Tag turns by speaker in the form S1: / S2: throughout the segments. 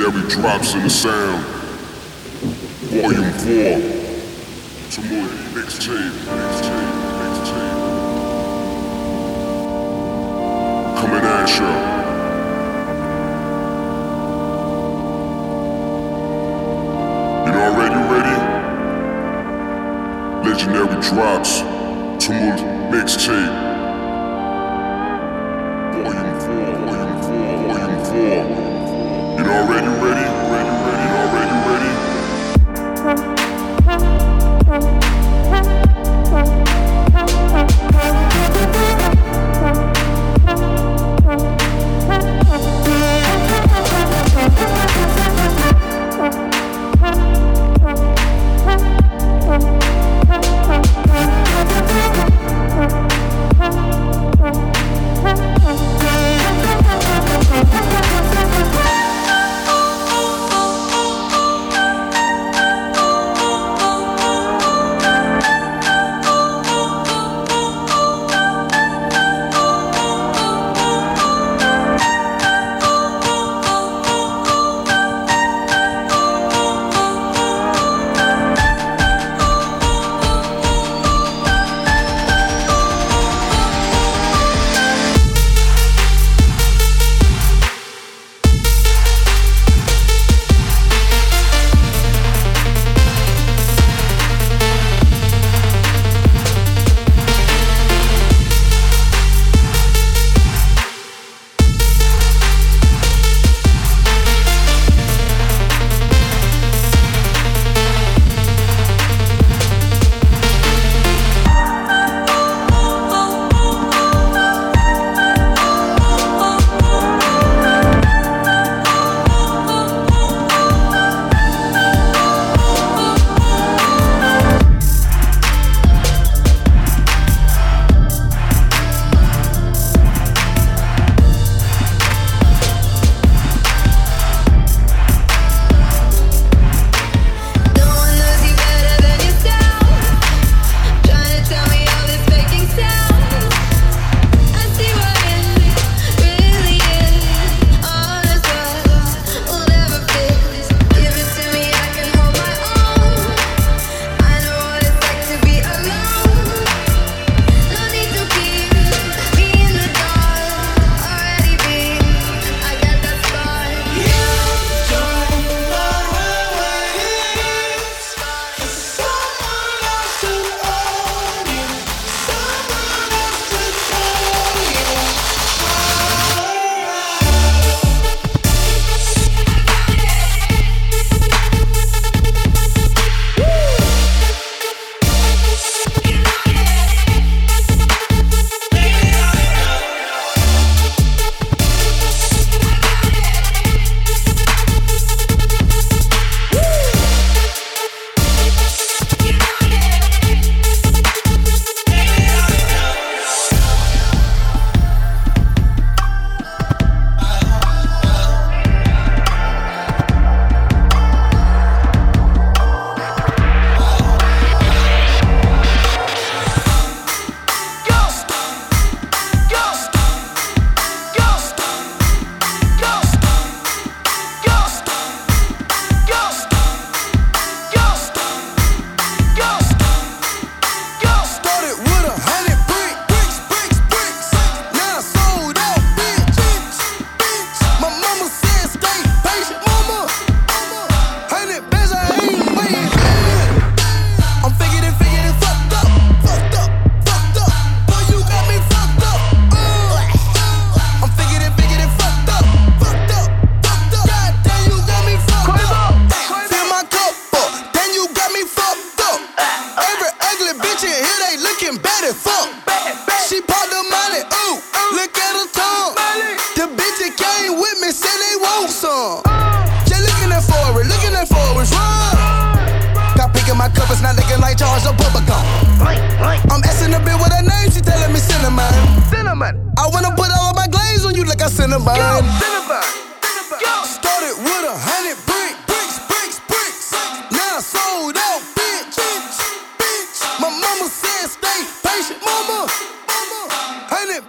S1: Legendary drops in the sound. Volume 4. Some more mixtape. Coming at ya. You already ready? Legendary drops. Some more mixtape. Volume 4. You already ready? You already ready?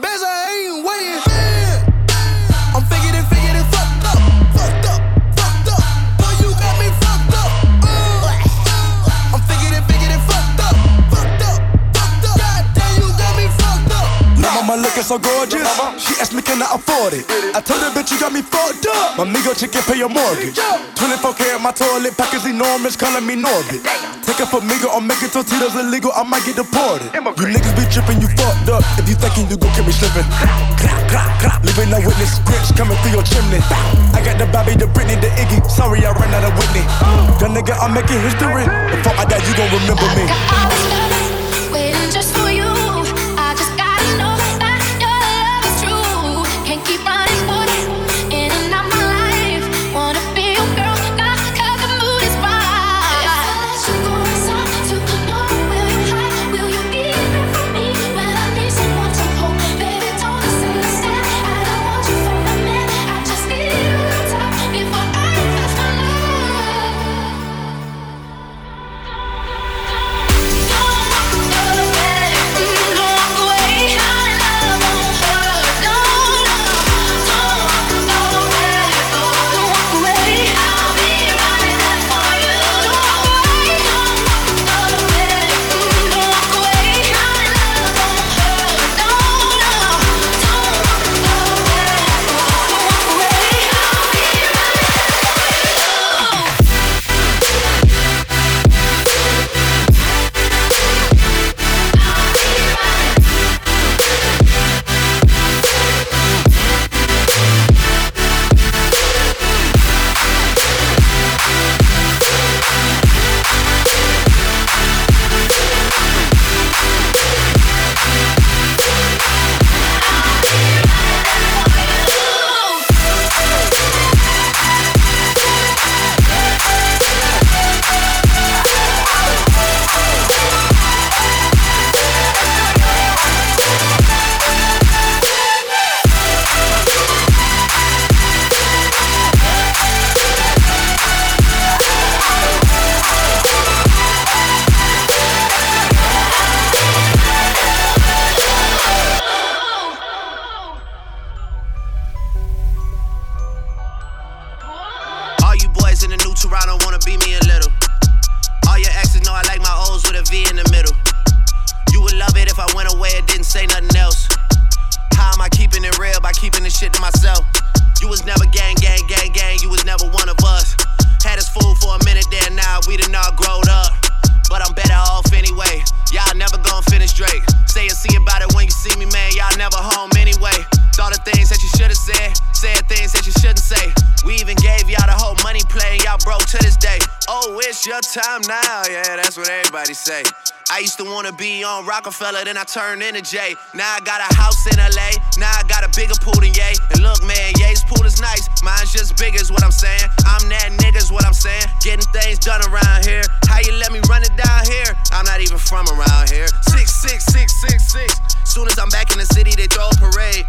S2: I'm figured it, fucked up. so gorgeous. She asked me, can I afford it? I told her, bitch, you got me fucked up. My Migo chick can pay your mortgage. 24 karat, my toilet package enormous, calling me Norbit. Take her for Migo, I'm making Tostitos illegal, I might get deported. You niggas be tripping, you fucked up. If you thinking you gon' get me slipping. Living a witness, Grinch coming through your chimney. I got the Bobby, the Britney, the Iggy. Sorry, I ran out of Whitney. That nigga, I'm making history. Before I die, you gon' remember me.
S3: Waiting just for you. I just gotta know that your love is true. Can't keep running for you in and out my life. Wanna be your girl, not 'cause the mood is right. If I let you go inside to know, will you hide? Will you be there for me when I need someone to hold? Baby, don't misunderstand. I don't want you for a man. I just need you on top before I confess my love.
S4: Time now, yeah, that's what everybody say. I used to wanna be on Rockefeller, then I turned into Jay. Now I got a house in LA, now I got a bigger pool than Ye. And look, man, Ye's pool is nice, mine's just big is what I'm saying. I'm that nigga's what I'm saying. Getting things done around here. How you let me run it down here? I'm not even from around here. 66666. Soon as I'm back in the city, they throw a parade.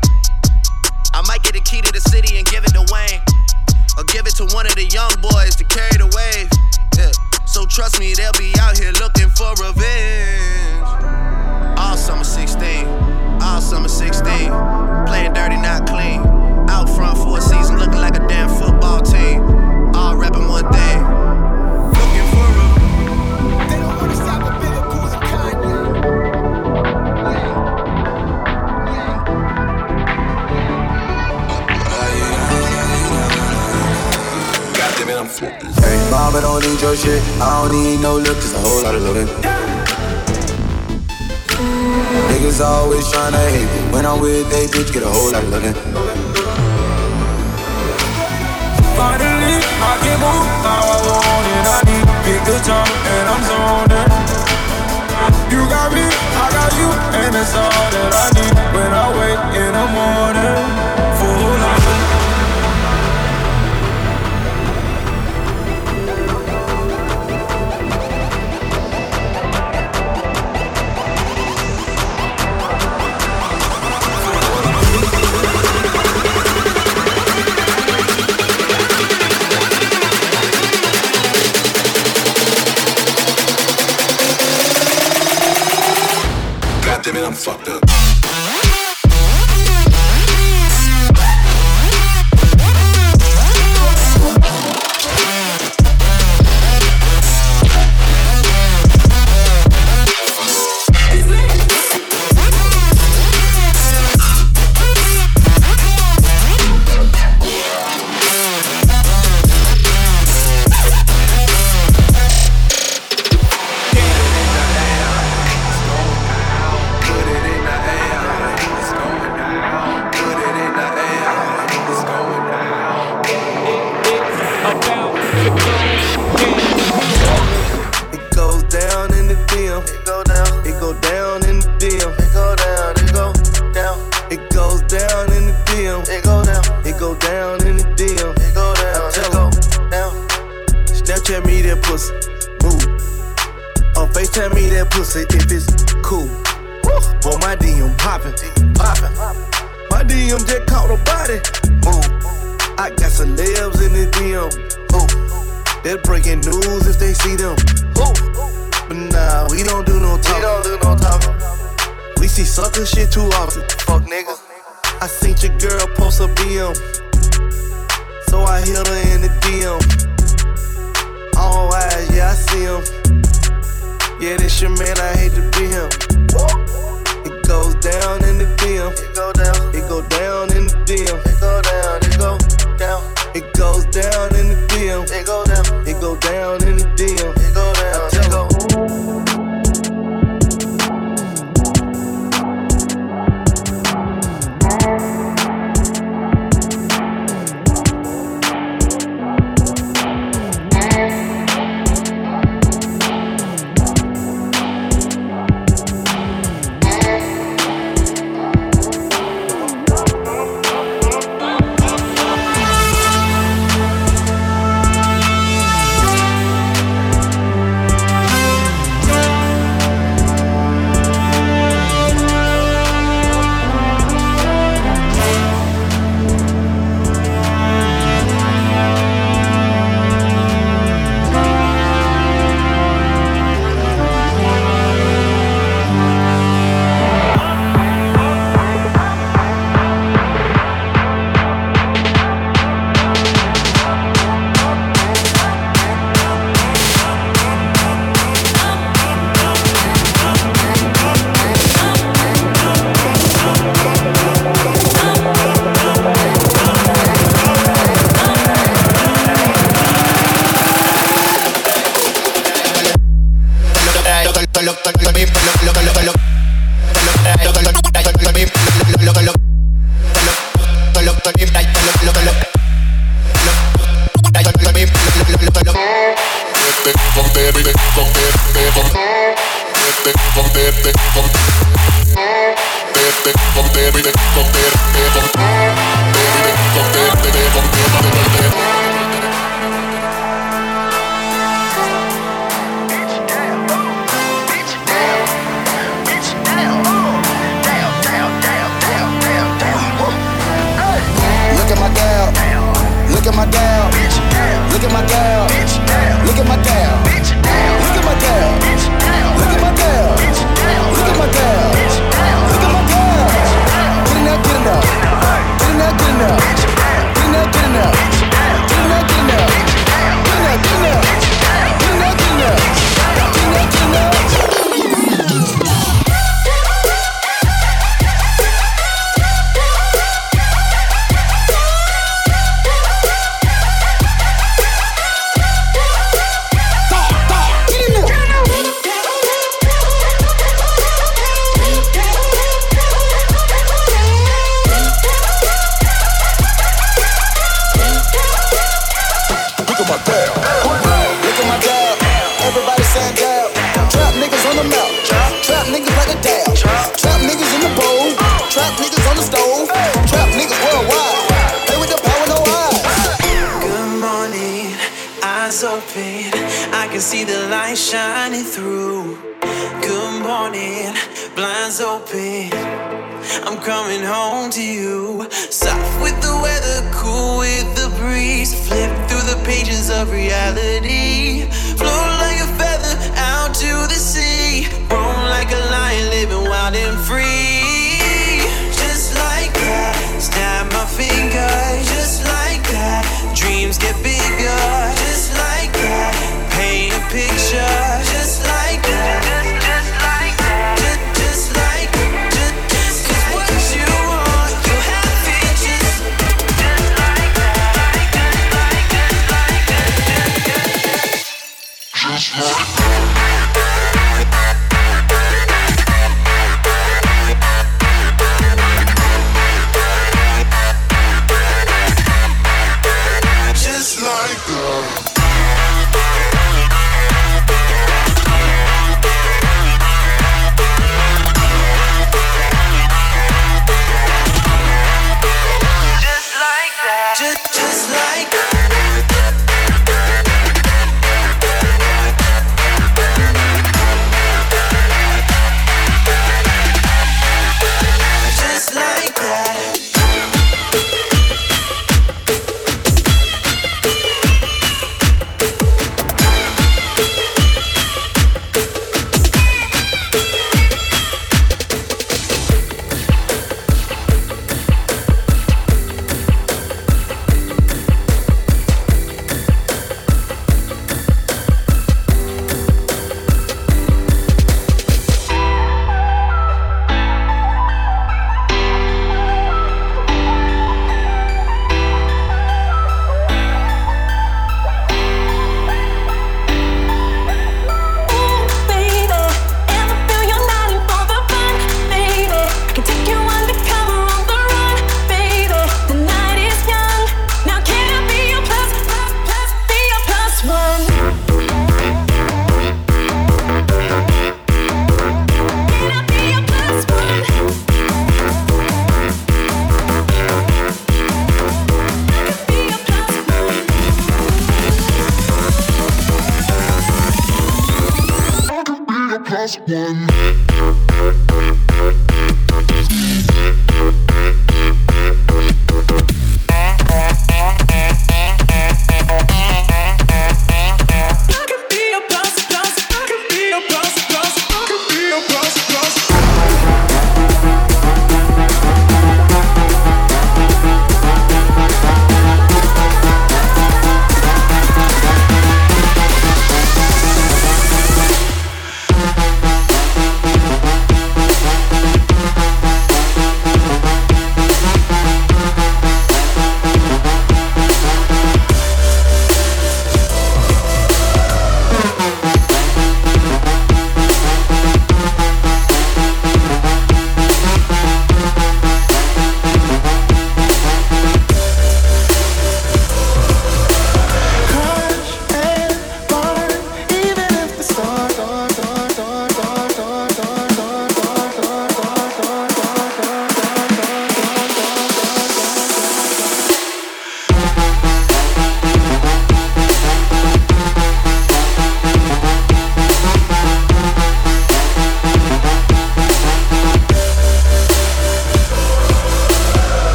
S4: I might get the key to the city and give it to Wayne, or give it to one of the young boys to carry the wave. Yeah. So trust me, they'll be out here looking for revenge. All summer 16, all summer 16. Playing dirty, not clean. Out front for a season, looking like a damn football team. All rapping one thing. Looking for revenge. They don't wanna stop the bigger pools of Kanye.
S1: Goddamn it, I'm fucking.
S5: Hey, mama don't need your shit. I don't need no look, just a whole lot of loving. Niggas always tryna hate me. When I'm with they bitch, get a whole lot of loving.
S6: Finally, I can move how I want it. I need big good time and I'm zoning. You got me, I got you, and that's all that I need. When I wake in the morning, full of
S1: Damn it, I'm fucked up.
S7: pussy. Move. On FaceTime me that pussy if it's cool. Boy, my DM poppin'. My DM just caught a body. Move. I got celebs in the DM. They're breaking news if they see them. But nah, we don't do no talking. We see sucker shit too often. Fuck niggas. I seen your girl post a BM, so I hit her in the DM. All eyes, yeah, I see him. Yeah, this your man, I hate to be him. It goes down in the DM. It go down. It go down in the DM. It go down. It go down. It goes down in the DM. It go down. It go down in the DM. It go down. It go.
S6: Just like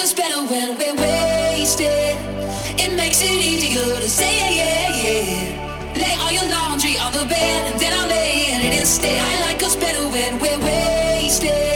S3: us better when we're wasted. It makes it easier to say yeah. Lay all your laundry on the bed and then I'll lay in it instead. I like us better when we're wasted.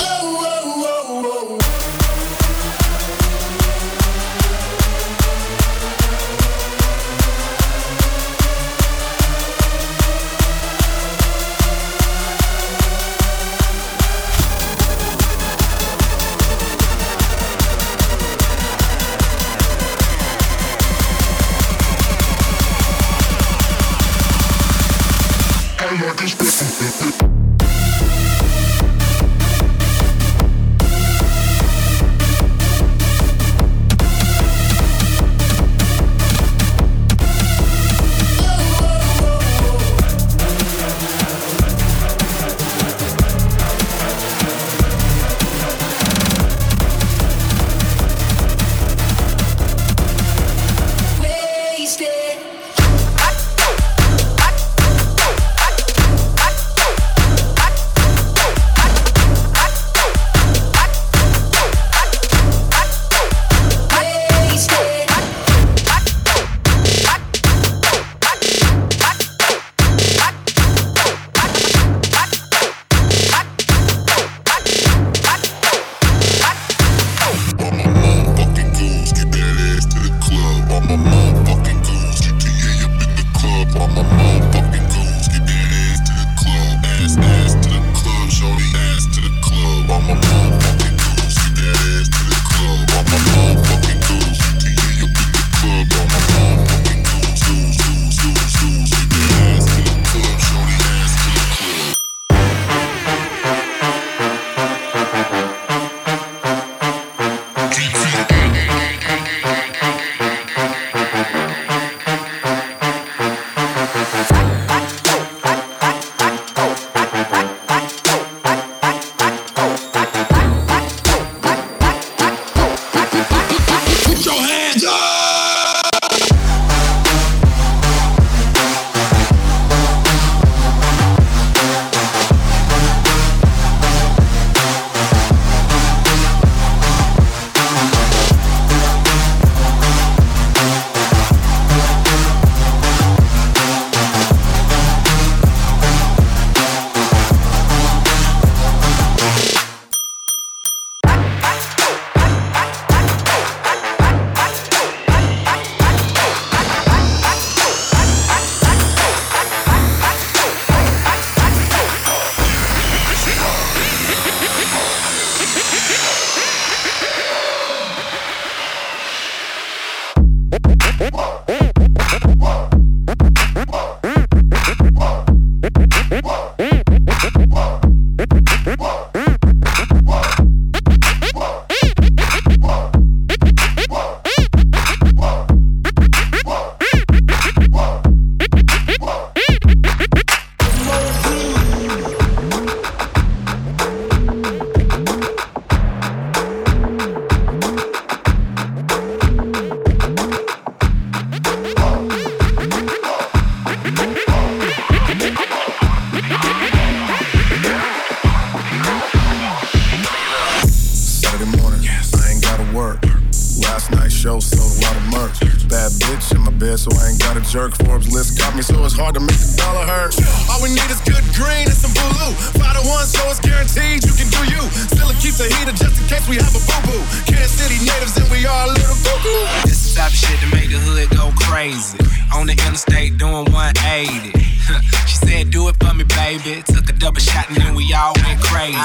S8: So I ain't got a jerk. Forbes list got me, so it's hard to make the dollar hurt. All we need is good green and some blue. 5 to 1, so it's guaranteed you can do you. Still keep the heater just in case we have a boo-boo. Kansas City natives and we are a little cuckoo.
S9: This is the type of shit to make the hood go crazy. On the interstate doing 180. She said, do it for me, baby. Took a double shot and then we all went crazy.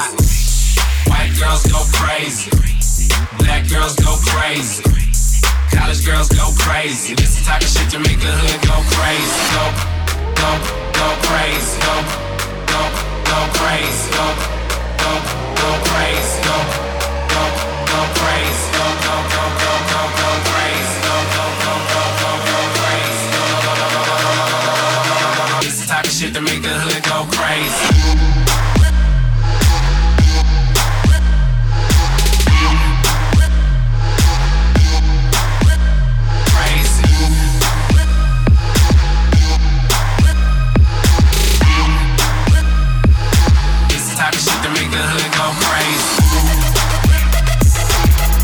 S9: White girls go crazy. Black girls go crazy. College girls go crazy. This the type of shit to make the hood go crazy. Go crazy. Go crazy. Go crazy. Go crazy. Go crazy. This the type of shit to make the hood go crazy. Type of shit to make the hood go crazy.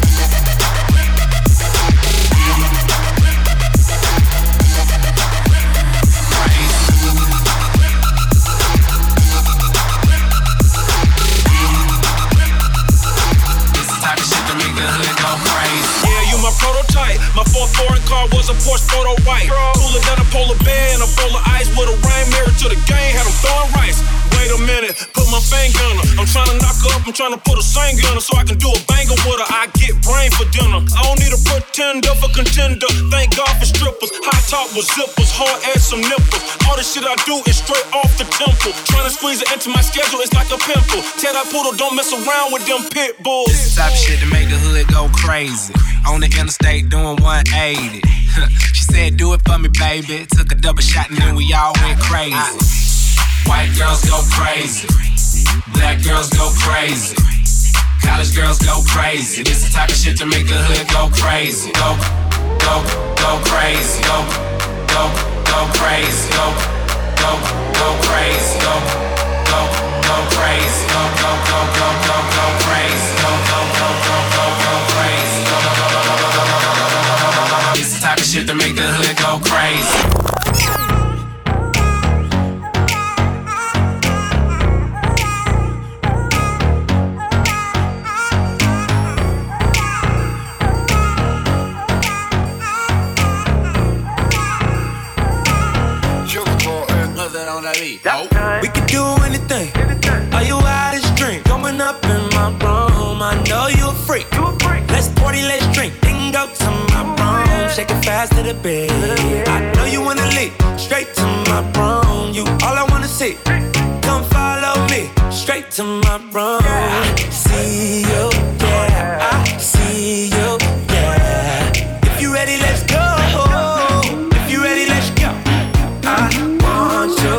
S10: My fourth foreign car was a Porsche photo white. Cooler than a polar bear and a bowl of ice with a rain married to the game. Had them throwing rice. Wait a minute, put my finger on her. I'm trying to knock her up, I'm trying to put a singer on her so I can do a banger with her. I get brain for dinner. I don't need a pretender for contender. Thank God for strippers. High top with zippers, hard ass some nipples. All the shit I do is straight off the temple. Trying to squeeze it into my schedule, it's like a pimple. Tell that poodle, don't mess around with them pit bulls.
S9: This the type of shit to make the hood go crazy. On the interstate doing 180. She said, do it for me, baby. Took a double shot and then we all went crazy. White girls go crazy. Black girls go crazy. College girls go crazy. This the type of shit to make the hood go crazy. Go crazy. Go crazy. Go crazy. Go crazy. Go crazy. Go crazy. This the type of shit to make the hood go crazy.
S6: We can do anything. Are you out this drink? Coming up in my room. I know you a freak. Let's party, let's drink. Then go to my room. Shake it fast to the bed. I know you wanna leave. Straight to my room. You all I wanna see. Come follow me. Straight to my room. See you, yeah. I see you, yeah. If you ready, let's go. If you ready, let's go. I want you.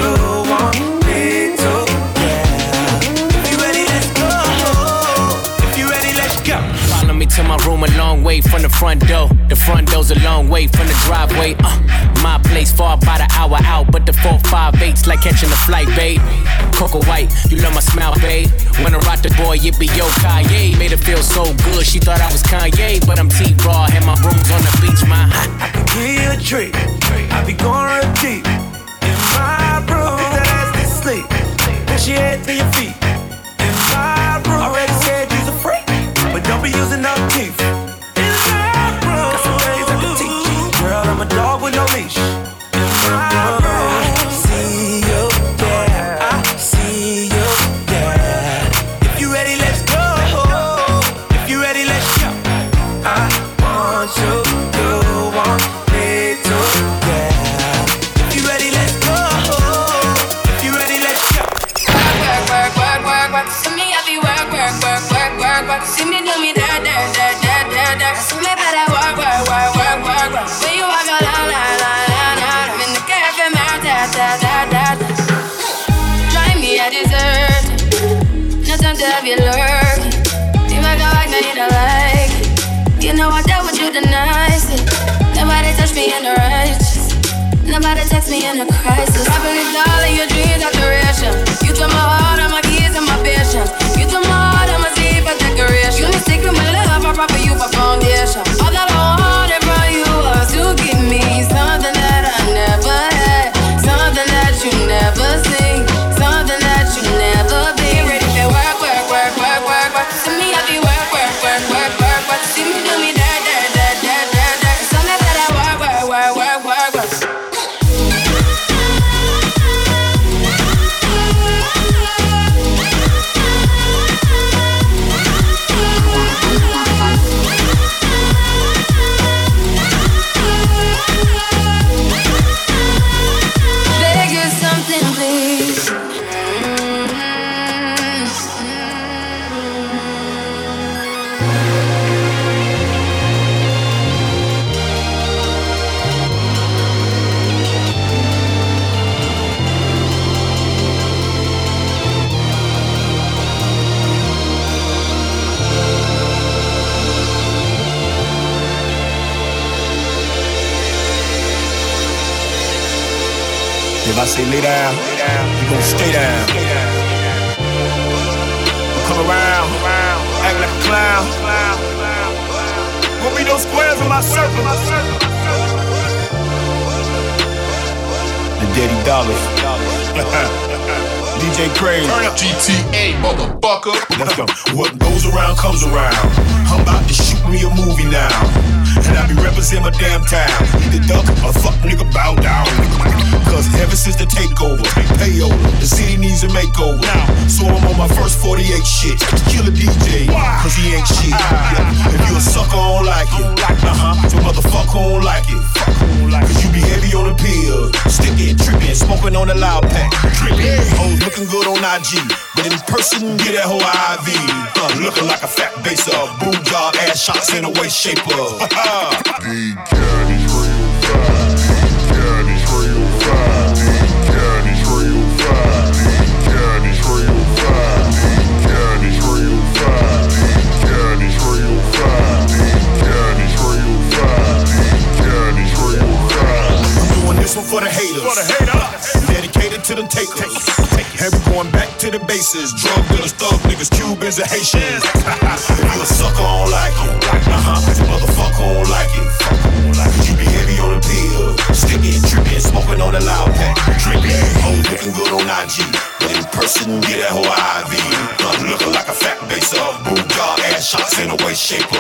S9: To my room a long way from the front door. The front door's a long way from the driveway. My place far about an hour out, but the 458's like catching a flight, babe. Coco White, you love my smile, babe. When I rock the boy, it be yo Kanye. Made her feel so good, she thought I was Kanye, but I'm T-Raw, and my room's on the beach, my.
S6: I can give you a treat. I be going real deep in my room. Put that ass to sleep. Push your head to your feet. In my room. Already said you's a freak, but don't be using no teeth. In my room. Got some things I can teach you. Girl, I'm a dog with no leash. In my room. See you, yeah. I see you, yeah. If you ready, let's go. If you ready, let's go. I want you, you want me to, yeah. If you ready, let's go. If you ready, let's go.
S3: Work. See me, I be work. See me do me that. See me better work. When you walk a la. I'm in the cafe, man, da. Drive me a dessert. No time to have you lurking. You make a like, now you don't like it. You know I dealt with you the nicest. Nobody touched me in the righteous. Nobody text me in a crisis. I believe all of your dreams are duration. You took my heart, all my keys, and my patience. You took my heart, all my sleep, and decoration. You mistake with my love, I proper you for foundation. All that I wanted from you was to give me something that I never had, something that you never seen, something that you never been. Ready for work. See me, I be work. See me do me that. Something that I work. Beg you something, please.
S2: If I say lay down, you gon' stay down. Come around, act like a clown. Won't be no squares in my circle. The Daddy Dollars. DJ Crazy.
S8: Turn up GTA, motherfucker.
S2: Let's go. What goes around comes around. I'm about to shoot me a movie now. And I
S11: be representing my damn town. Either duck or fuck nigga bow down. Cause ever since the takeover, payover, the city needs a makeover. So I'm on my first 48 shit. Kill a DJ, cause he ain't shit. Yeah. If you a sucker, I don't like it. So motherfucker don't like it. Cause you be heavy on the pill, sticking, tripping, smoking on the loud pack. Tripping, hoes looking good on IG, but in person, get that whole IV. Looking like a fat base of boom job, ass shots in a waist shaper. This one for the haters, dedicated to them takers. And we going back to the bases. Drug dealers, thug niggas, Cubans and Haitians. If you a sucker, I don't like it. Motherfucker, I don't like it. You be heavy on the pill, sticking, tripping, smoking on the loud pack. Drinking, hoes looking good on IG, but in person, get that whole IV. Looking like a fat base up, boom job, ass shots in a waist shaper.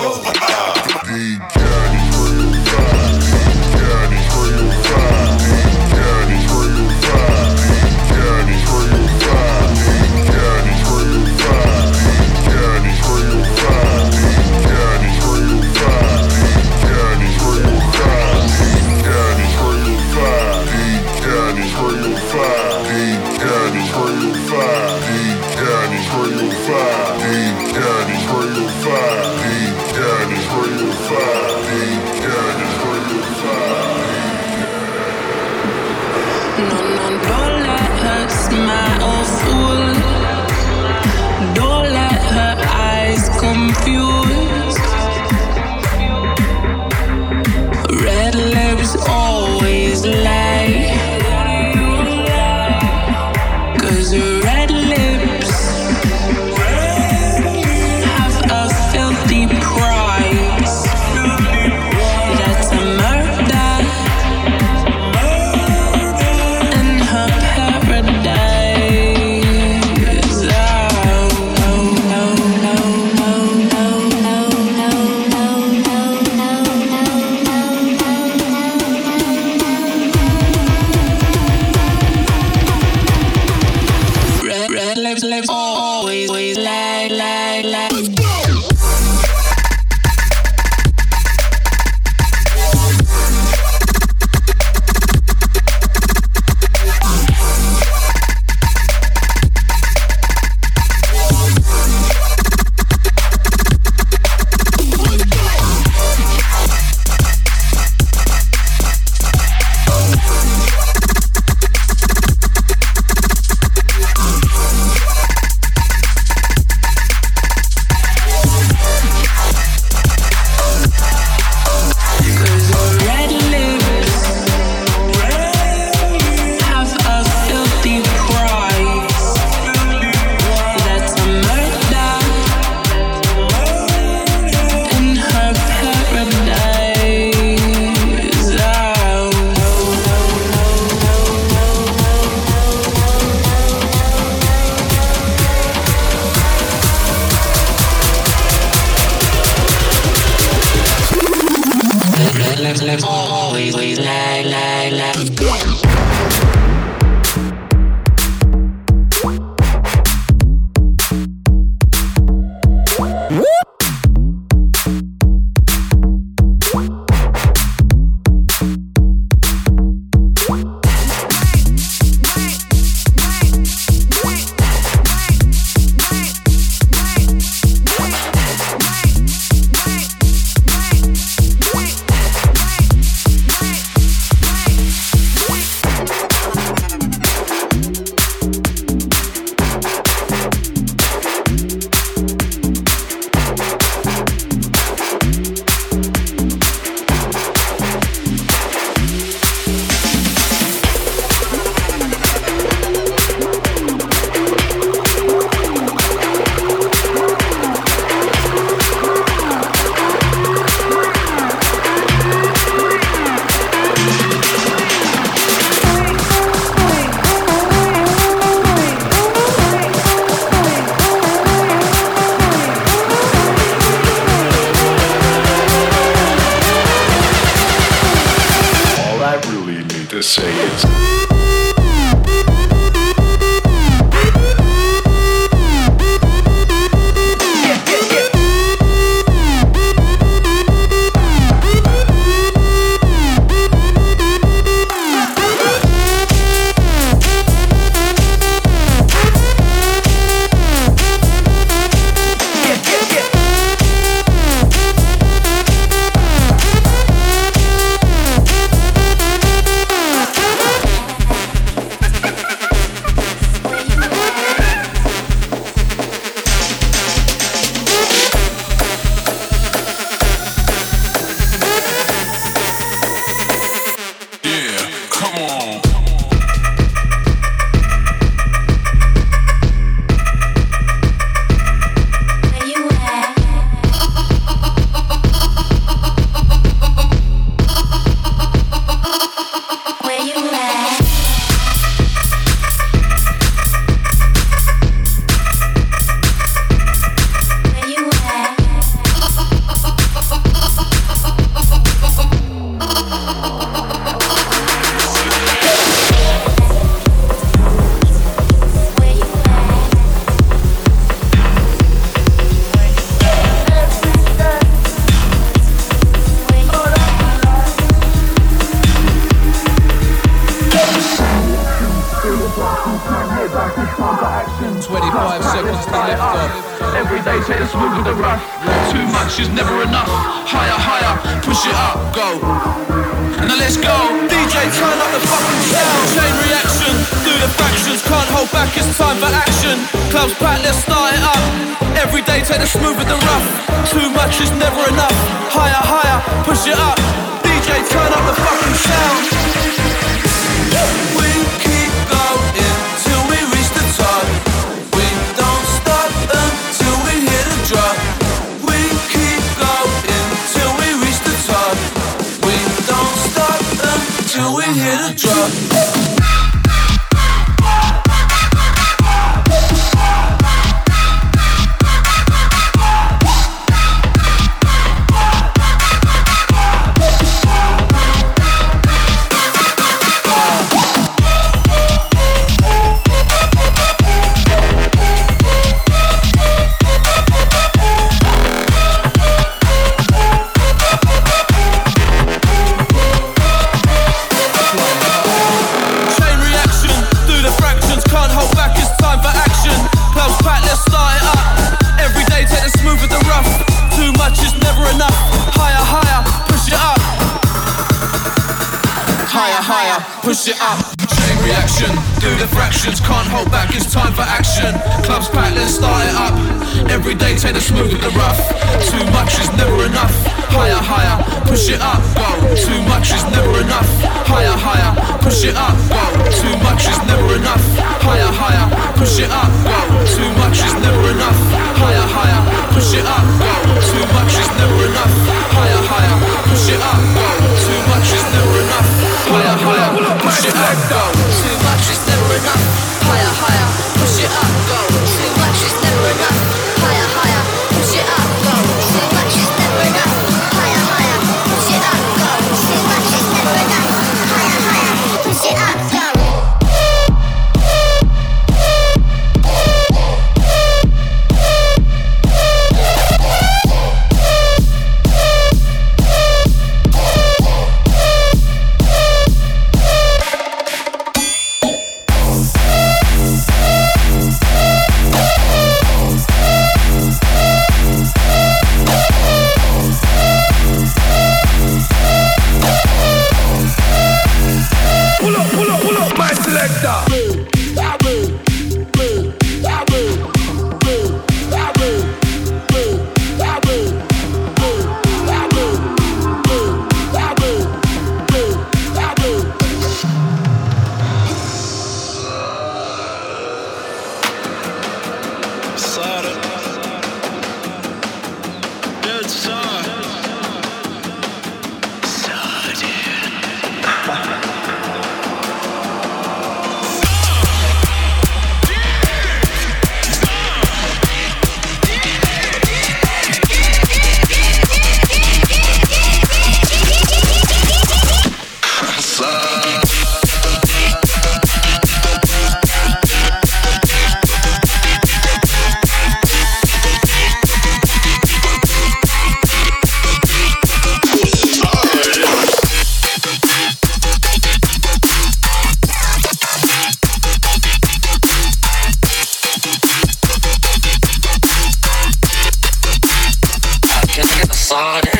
S1: say is.
S12: Push it up, chain reaction, do the fractions, can't hold back, it's time for action. Clubs packed, let's start it up. Every day take the smooth with the rough. Too much is never enough. Higher, higher, push it up, go. Too much is never enough. Higher, higher, push it up, go. Too much is never enough. Higher, higher, push it up, go. Too much is never enough. Higher, higher, push it up, go. Too much is never enough. Higher, higher, push it up, go. Too much is never enough. Higher, higher, push it up, go. Too much is never enough. Higher, higher, push it up, go. Too much is never enough. Higher, higher, push it up, go. Too much is never enough. Higher, higher, push it up, go. Too much is never enough. Higher, higher, push it up, go.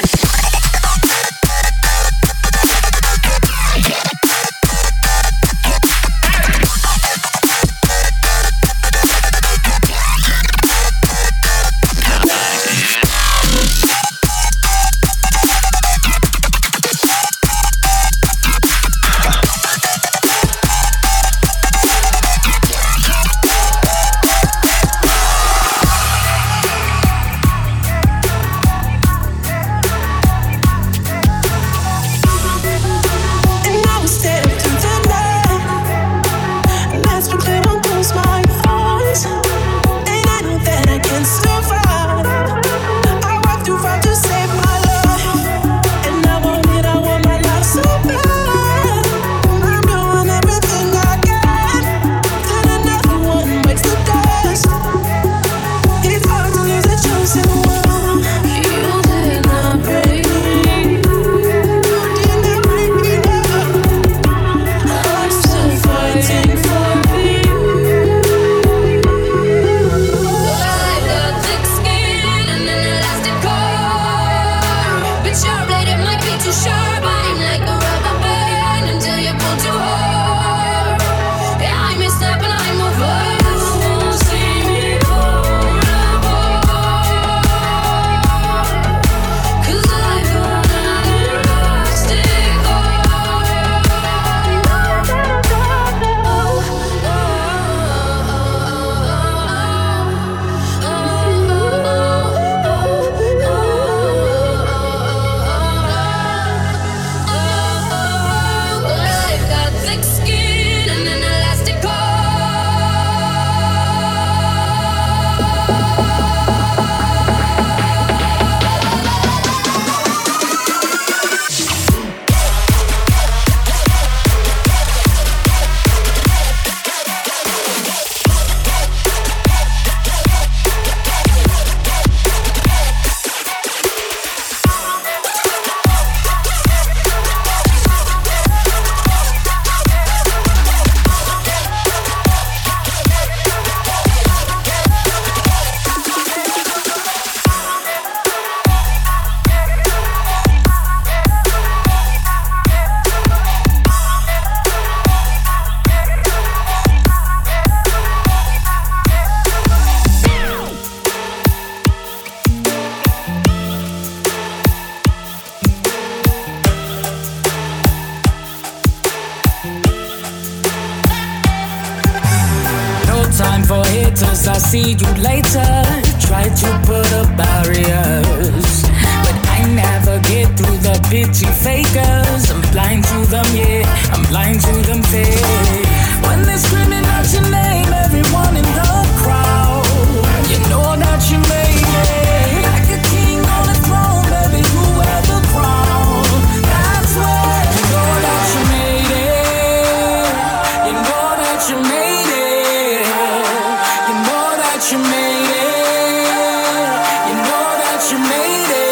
S13: for haters, I'll see you later. Try to put up barriers, but I never get through the bitchy fakers. I'm blind to them, yeah, I'm blind to them fake. When they're screaming out your name, everyone in the crowd, you know that you made it. Like a king on a throne, baby, you wear the crown. That's where you know that you made it. You know that you made it. You know that you made it. You know that you made it.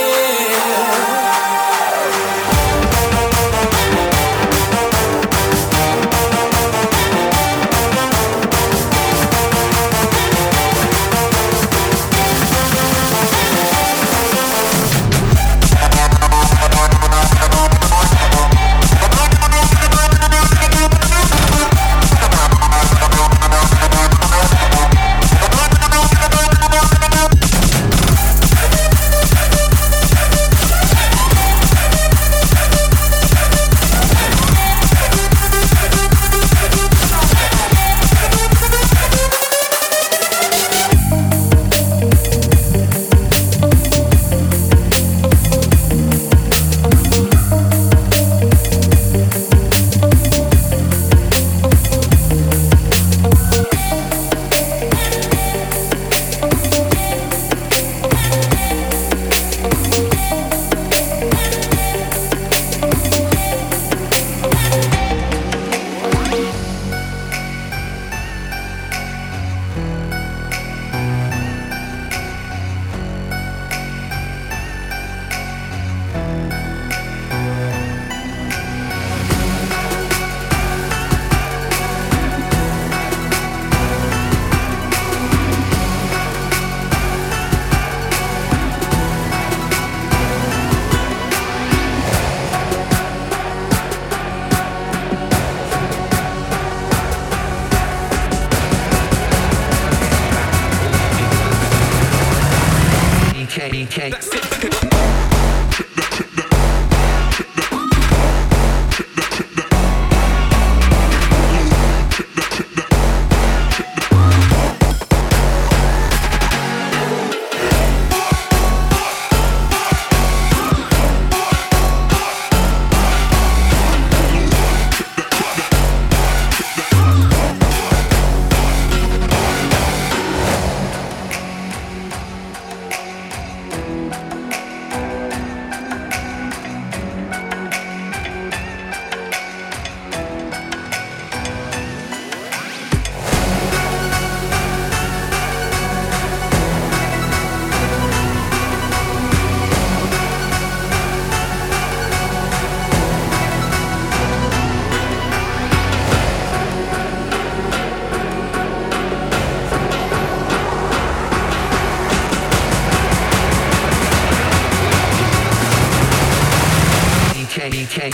S14: okay.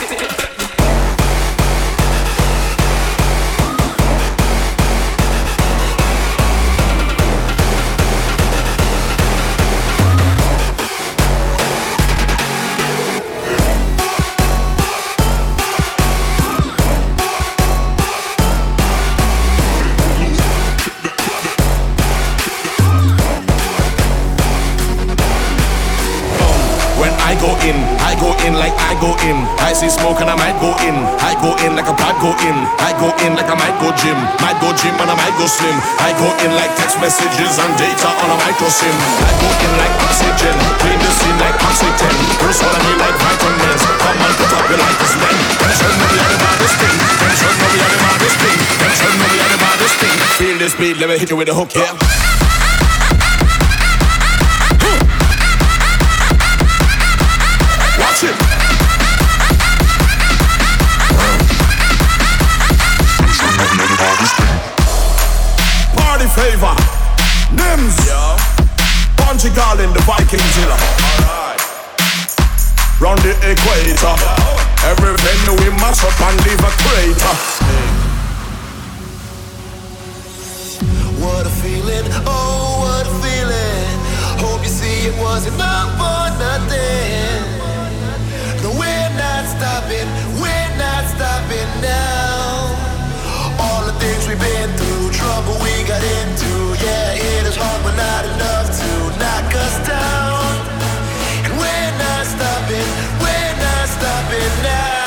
S8: I go in like I go in. I see smoke and I might go in. I go in like a pipe go in. I go in like I might go gym. Might go gym and I might go slim. I go in like text messages and data on a micro sim. I go in like oxygen. Clean the scene like oxygen. Bruce what I mean like vitamins. Come on, put up your lighters, man. Them should know we are the baddest thing. Them should know we are the baddest thing. Them should know we are the baddest thing. Feel this beat, let me hit you with a hook, yeah. Watch it. Party favor, Nims, Bungie Garlin, the Viking killer. Round the equator, every venue we mash up and leave a crater.
S7: What a feeling, oh what a feeling. Hope you see it wasn't all for nothing. No, we're not stopping now. All the things we've been through, trouble we got into. Yeah, it is hard but not enough to knock us down. And we're not stopping now.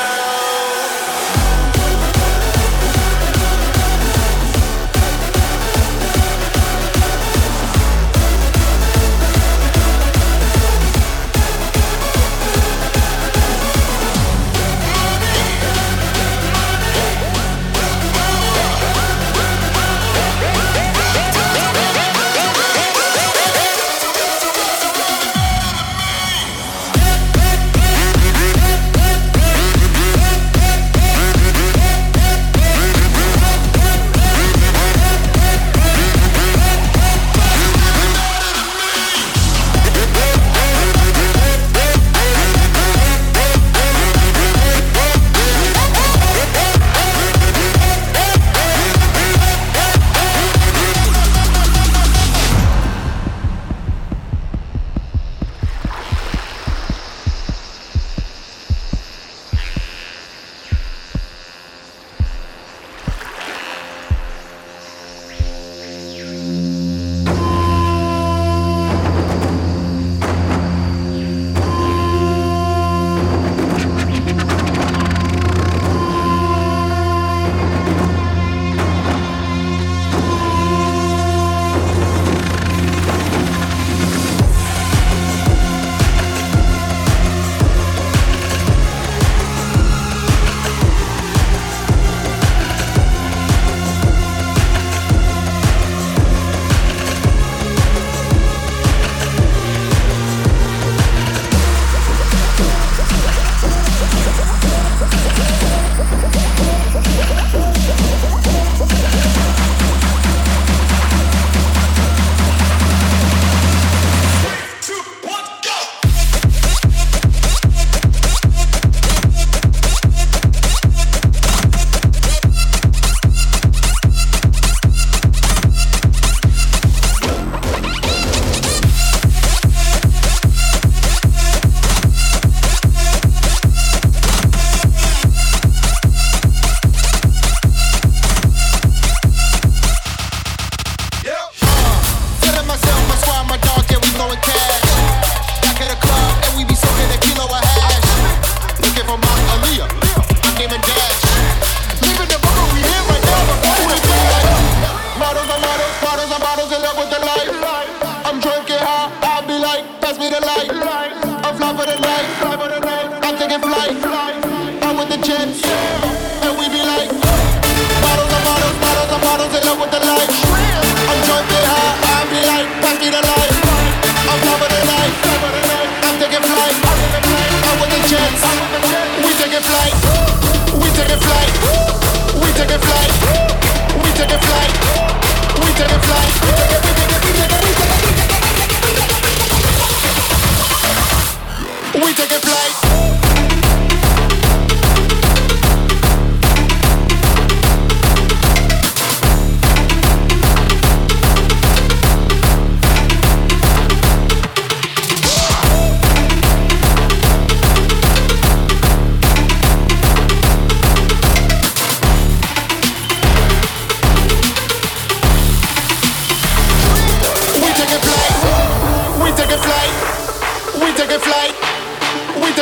S7: We take a flight.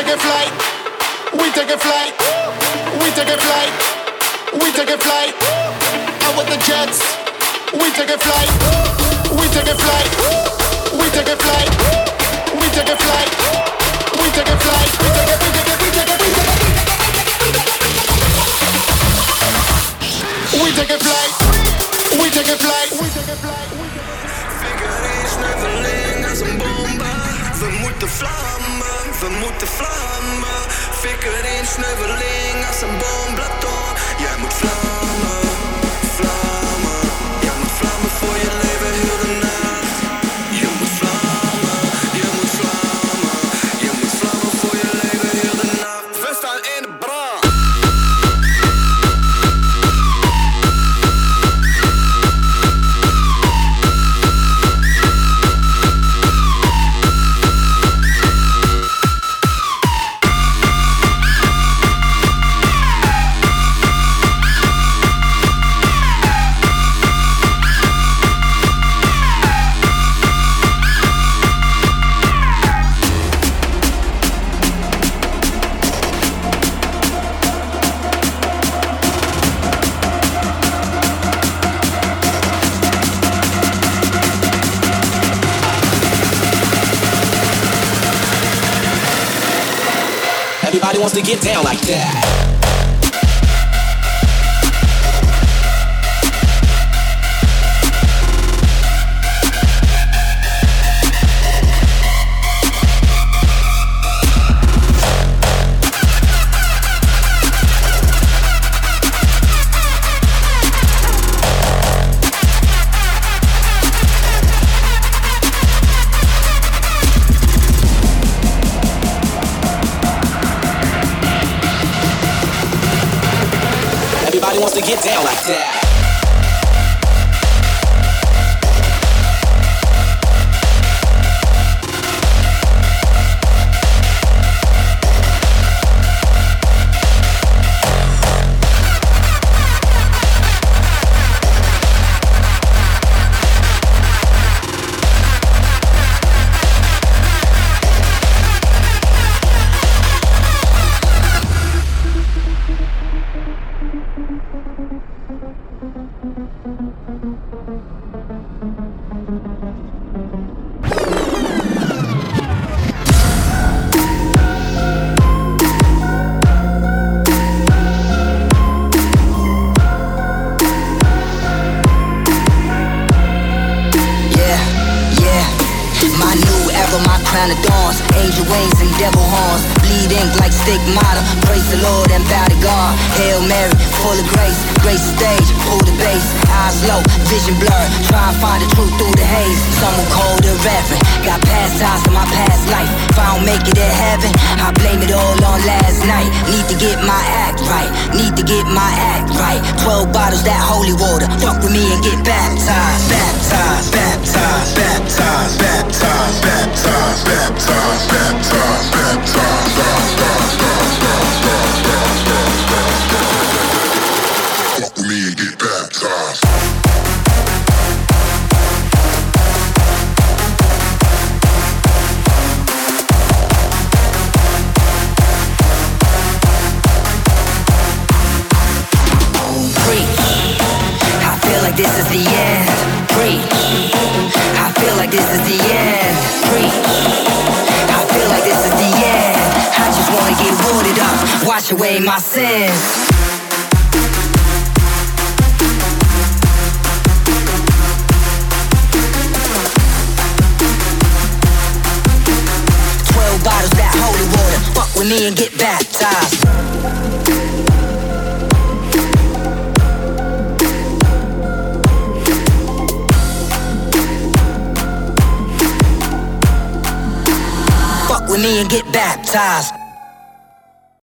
S14: take a flight. We take a flight. We take a flight. We take a flight. Out with the jets. We take a flight. We take a flight. We take a flight. We take a flight. We take a flight. We take a We take a flight. We take a flight. We take a flight.
S15: Sneuveling als een bombe. We moeten vlammen, we moeten vlammen. Fikker in sneuveling als een bomplaton. Jij moet vlammen, vlammen. Jij moet vlammen voor je leven heel de nacht. Je moet vlammen, je moet vlammen. Je moet vlammen voor je leven heel de nacht. We staan in de brand.
S16: Everybody wants to get down like that. Everybody wants to get down like that.
S17: Adorns, angel wings and devil horns, bleed ink like stigmata. Praise the Lord and bow to God. Hail Mary, full of grace, grace stage, pull the bass, eyes low, vision blurred. Try and find the truth through the haze. Some will call the reverend. Got past ties to my past life. If I don't make it to heaven, I blame it all on last night. Need to get my act right. Need to get my act right. 12 bottles that holy water. Fuck with me and get baptized. Baptized, baptized, baptized, baptized, baptized, baptized, baptized, baptized.
S1: Fuck with me and get baptized.
S17: This is the end. Preach. I feel like this is the end. Preach. I feel like this is the end. I just wanna get watered up, wash away my sins. Bottles that holy water. Fuck with me and get baptized. Fuck with me and get baptized.